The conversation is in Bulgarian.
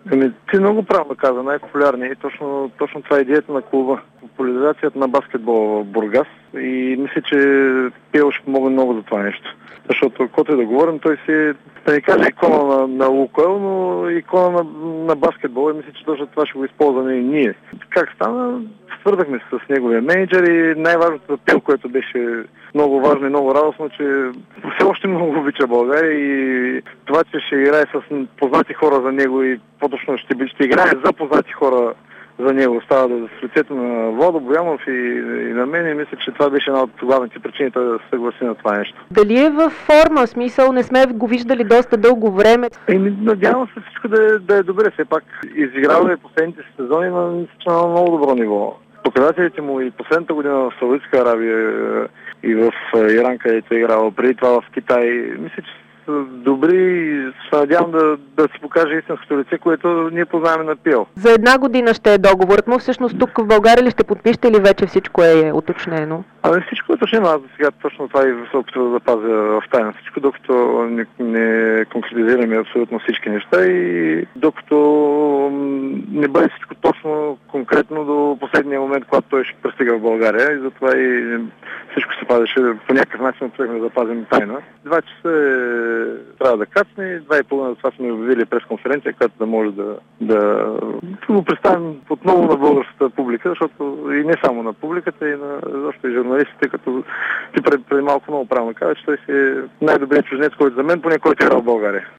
Ти много правилно каза, най-популярният и точно това е идеята на клуба. Популяризацията на баскетбола в Бургас и мисля, че Пиел ще помогне много за това нещо. Защото, когато и да говорим, той си, да не кажа икона на Лукойл, но икона на баскетбола и мисля, че точно това ще го използваме и ние. Как стана? Свързахме се с неговия менеджер и най-важното за Пиел, което беше много важно и много радостно, че все още много обича България и това, че ще играе с познати хора за него и по-точно ще играе за познати хора за него. Става с лицето на Владо Боянов и на мен и мисля, че това беше една от главните причини да се съгласи на това нещо. Дали е във форма? Смисъл, не сме го виждали доста дълго време. Надявам се всичко да е добре. Все пак изиграва и последните сезони на много добро ниво. Показателите му и последната година в Саудитска Арабия и в Иран, където е играл, преди това в Китай, мисля, че са добри и се надявам да си покаже истинското лице, което ние познаваме на Пиел. За една година ще е договорът му. Всъщност тук в България ли ще подпишете или вече всичко е уточнено? Всичко е уточнено. Аз до сега точно това и се опитвам да запазя в тайна всичко, докато не конкретизираме абсолютно всички неща и докато не бъде всичко точно конкретно до последния момент, когато той ще пристига в България и затова и всичко се пазеше по някакъв начин, да запазим тайна. 2 часа трябва да кацне, 2:30 за това сме обявили пресконференция, която да може да го представим отново на българската публика, защото и не само на публиката, и и журналистите, като ти преди малко много правилно каза, че той си е най-добрият чужденец, който за мен, поне който е играл в България.